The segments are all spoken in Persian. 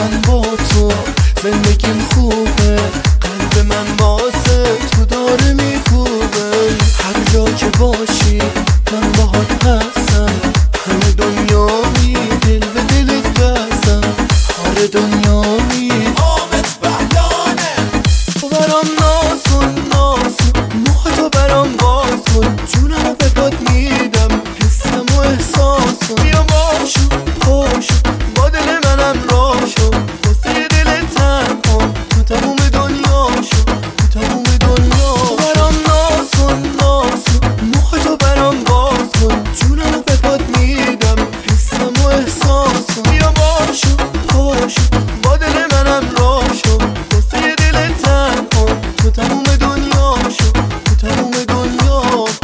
من با تو زندگیم خوبه، قلب من واسه تو داره میکوبه. هر جا که باشی من باهات هستم، همه دنیایی دل به دلت بستم. حال دنیایی آمد بهلانه، تو برام نازون نازون، موها تو برام باز کن، جونمو به پات میدم، حسم و احساس کن. بیا باشو پاشو با دل منم راشو، واسه دل تنها تو تموم دنیا شو، تو تموم دنیا. تو برام نازون نازون، موها تو برام باز کن، جونمو به پات میدم، حسم و احساس کن. بیا باشو پاشو با دل منم راشو، واسه دل تنها تو تموم دنیا شو، تو تموم دنیا.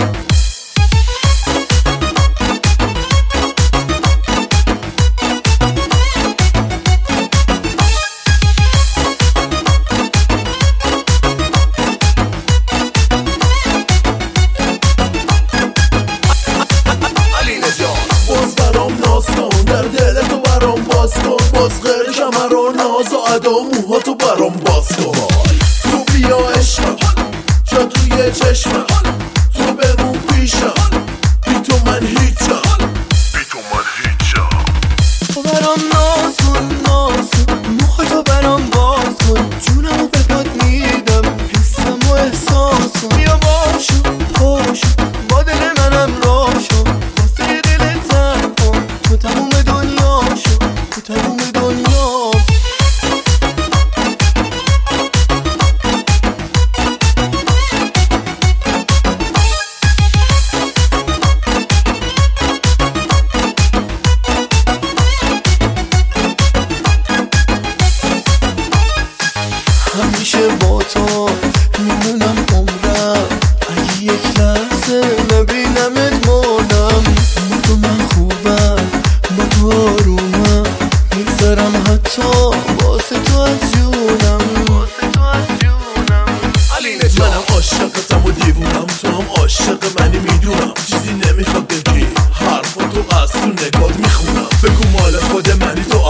باز برام ناز کن، در دل تو برام باز کن، باز غیر کمر و ناز و ادا و موها تو برام باز کن. تو بیا عشقم جا توی چشمم، تو بمون پیشم، بی تو من هیچم، بی تو من هیچم. تو برام نازون نازون، موها تو برام باز کن، جونمو به پات میدم، حسم و احساس کن. بیا باشو پاشو با دل منم راشو، واسه دل تنها تو تموم دنیا شو، تو تموم دنیا. همیشه با تو میمونم عمرم، اگه یک لحظه نبینمت مردم. با تو من خوبم، با تو آرومم، میگذرم حتی واسه تو از جونم، واسه تو از جونم. منم عاشقتم و دیوونم، تو هم عاشق منی میدونم، چیزی نمیخواد بگی، حرفاتو از تو نگات میخونم. بگو مال خود منی، تو